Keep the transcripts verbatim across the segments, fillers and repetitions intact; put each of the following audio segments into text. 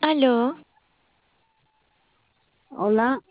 Aló, Hola,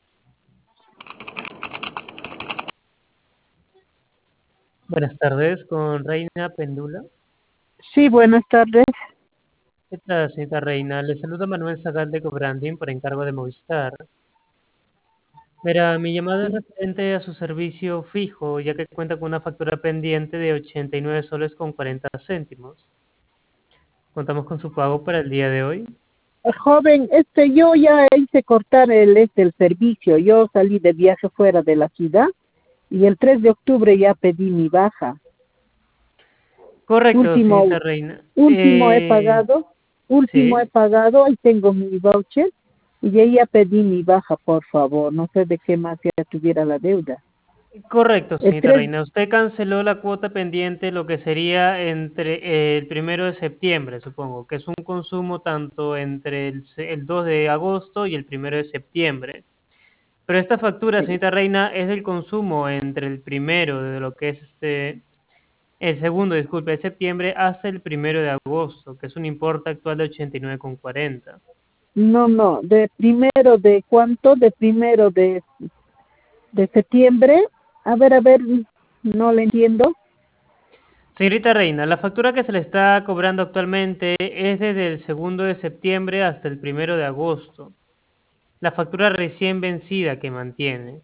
Buenas tardes, con Reina Pendula. sí, buenas tardes. ¿Qué tal, señorita Reina? Le saluda Manuel Zagal de Cobranding por encargo de Movistar. Verá, mi llamada es referente a su servicio fijo, ya que cuenta con una factura pendiente de ochenta y nueve soles con cuarenta céntimos. Contamos con su pago para el día de hoy. Eh, Joven, este, yo ya hice cortar el, este, el servicio. Yo salí de viaje fuera de la ciudad y el tres de octubre ya pedí mi baja. Correcto, Último, señorita Reina. último he Eh, pagado, último he sí, pagado, ahí tengo mi voucher y ya ya pedí mi baja, por favor. No sé de qué más ya tuviera la deuda. correcto, El señorita tres, Reina. Usted canceló la cuota pendiente, lo que sería entre eh, el primero de septiembre, supongo, que es un consumo tanto entre el, se- el dos de agosto y el primero de septiembre. Pero esta factura, sí. señorita Reina, es del consumo entre el primero de lo que es este, el segundo, disculpe, de septiembre hasta el primero de agosto, que es un importe actual de ochenta y nueve con cuarenta. No, no, de primero de cuánto, de primero de, de septiembre. A ver, a ver, no le entiendo. Señorita Reina, la factura que se le está cobrando actualmente es desde el segundo de septiembre hasta el primero de agosto. La factura recién vencida que mantiene,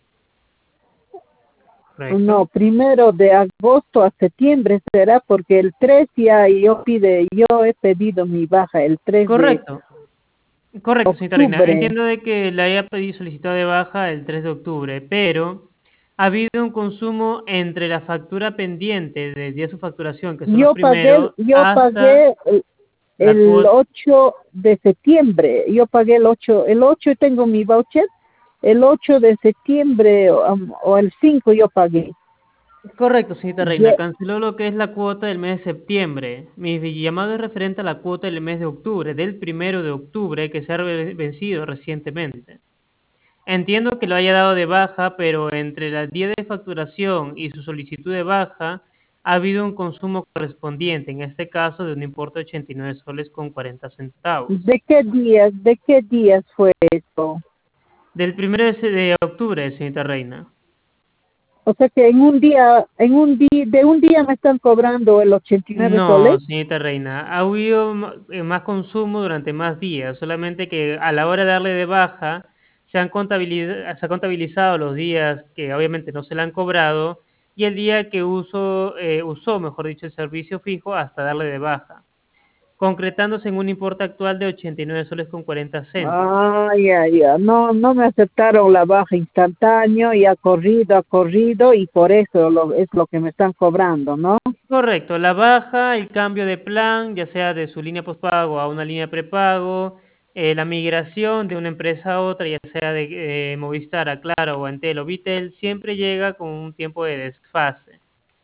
No, ¿correcto? primero de agosto a septiembre será porque el tres ya yo pide, yo he pedido mi baja el tres de Correcto, correcto, señorita Reina. octubre. Entiendo de que le haya pedido solicitado de baja el tres de octubre, pero ha habido un consumo entre la factura pendiente del día de su facturación, que son los Yo pagué, primeros, yo hasta pagué el, la el cuota. ocho de septiembre, yo pagué el ocho, el ocho tengo mi voucher, el ocho de septiembre o, um, o el cinco yo pagué. Correcto, señorita Reina. Ye- Canceló lo que es la cuota del mes de septiembre. Mi llamado es referente a la cuota del mes de octubre, del primero de octubre, que se ha ve- vencido recientemente. Entiendo que lo haya dado de baja, pero entre el día de facturación y su solicitud de baja ha habido un consumo correspondiente, en este caso de un importe de ochenta y nueve soles con cuarenta centavos. ¿De qué días, de qué días fue esto? Del primero de se- de octubre, señorita Reina. O sea que en un día, en un día, de un día me están cobrando el ochenta y nueve No, soles. señorita Reina, ha habido ma- eh, más consumo durante más días, solamente que a la hora de darle de baja se han contabilizado, se ha contabilizado los días que obviamente no se le han cobrado y el día que uso, eh, usó, mejor dicho, el servicio fijo hasta darle de baja, concretándose en un importe actual de ochenta y nueve soles con cuarenta céntimos. Ah, ya, ya. No, no me aceptaron la baja instantáneo y ha corrido, ha corrido y por eso lo, es lo que me están cobrando, ¿no? Correcto, la baja, el cambio de plan, ya sea de su línea postpago a una línea prepago, eh, la migración de una empresa a otra, ya sea de eh, Movistar a Claro o Entel o Bitel, siempre llega con un tiempo de desfase.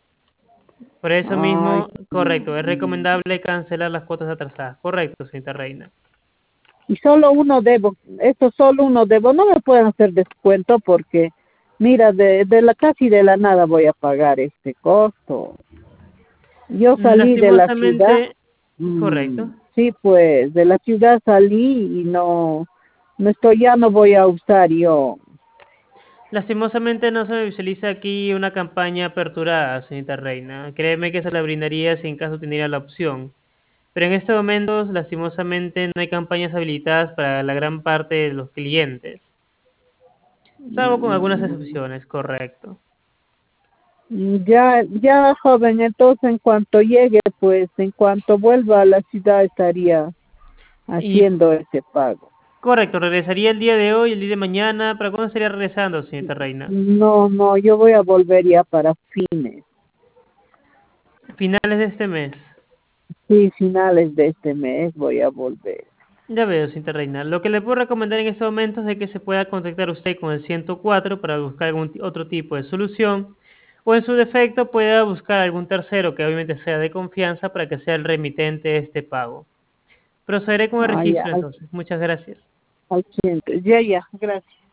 Por eso Ay, mismo, correcto, es recomendable cancelar las cuotas atrasadas. Correcto, señorita Reina. y solo uno debo, esto solo uno debo, no me pueden hacer descuento porque, mira, de, de la casi de la nada voy a pagar este costo. Yo salí de la ciudad, Lastimosamente, mm, correcto. sí, pues, de la ciudad salí y no, no estoy, ya no voy a usar yo. Lastimosamente no se me visualiza aquí una campaña aperturada, señorita Reina. Créeme que se la brindaría si en caso tuviera la opción. Pero en estos momentos, lastimosamente, no hay campañas habilitadas para la gran parte de los clientes, salvo con algunas Mm, excepciones, correcto. Ya, ya joven, entonces en cuanto llegue, pues en cuanto vuelva a la ciudad estaría Y haciendo ese pago. correcto, regresaría el día de hoy, el día de mañana. ¿Para cuándo estaría regresando, señorita Reina? No, no, yo voy a volver ya para fines, Finales de este mes. sí, finales de este mes voy a volver. Ya veo, señorita Reina. Lo que le puedo recomendar en estos momentos es que se pueda contactar usted con el ciento cuatro para buscar algún ti- otro tipo de solución. O en su defecto pueda buscar algún tercero que obviamente sea de confianza para que sea el remitente de este pago. Procederé con el Ah, ya, registro al, entonces. Muchas gracias. al ciento. Ya, ya, gracias.